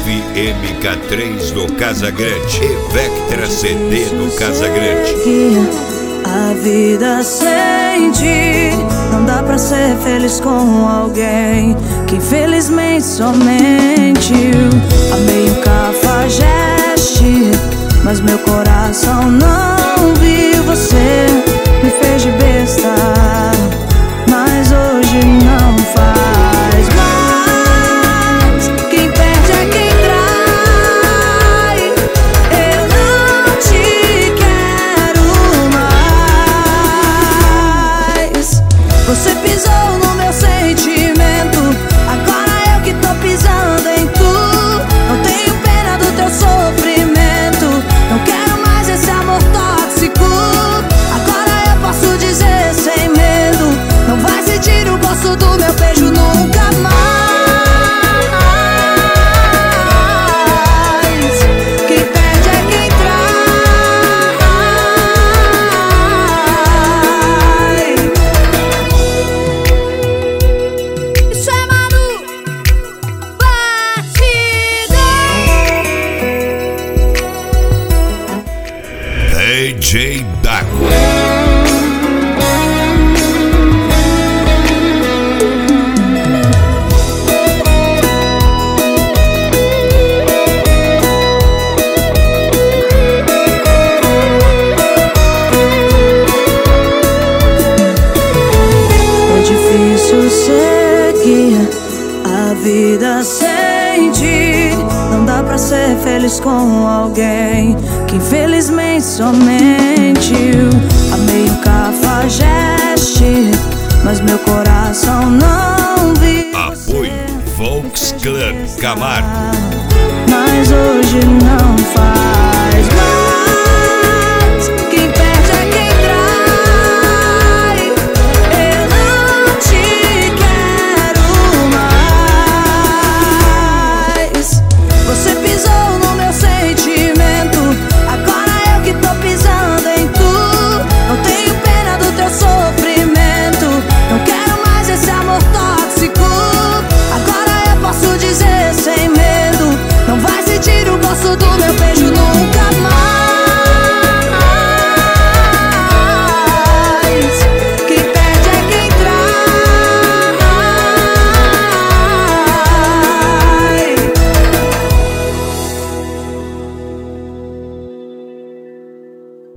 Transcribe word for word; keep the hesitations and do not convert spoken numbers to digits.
F M K três do Casagrande e Vectra C D do Casagrande. A vida sem ti não dá pra ser feliz com alguém que infelizmente só mentiu. Amei o cafajeste, mas meu coração não viu. Você me fez de besta, mas hoje não faz mais. Quem perde é quem trai. Eu não te quero mais. Você pisou no meu sentimento, agora eu que tô pisando em tu. Não tenho pena do teu sofrimento, não quero mais esse amor tóxico. Agora eu posso dizer sem medo, não vai sentir o gosto do meu beijo nunca mais. Quem perde é quem trai. Isso é Manu Batidão. D J Daco. É difícil seguir a vida sem ti. Não dá pra ser feliz com alguém que infelizmente só mentiu. Amei o cafajeste, mas meu coração não viu. Apoio Volks Club Camargo. Mas hoje não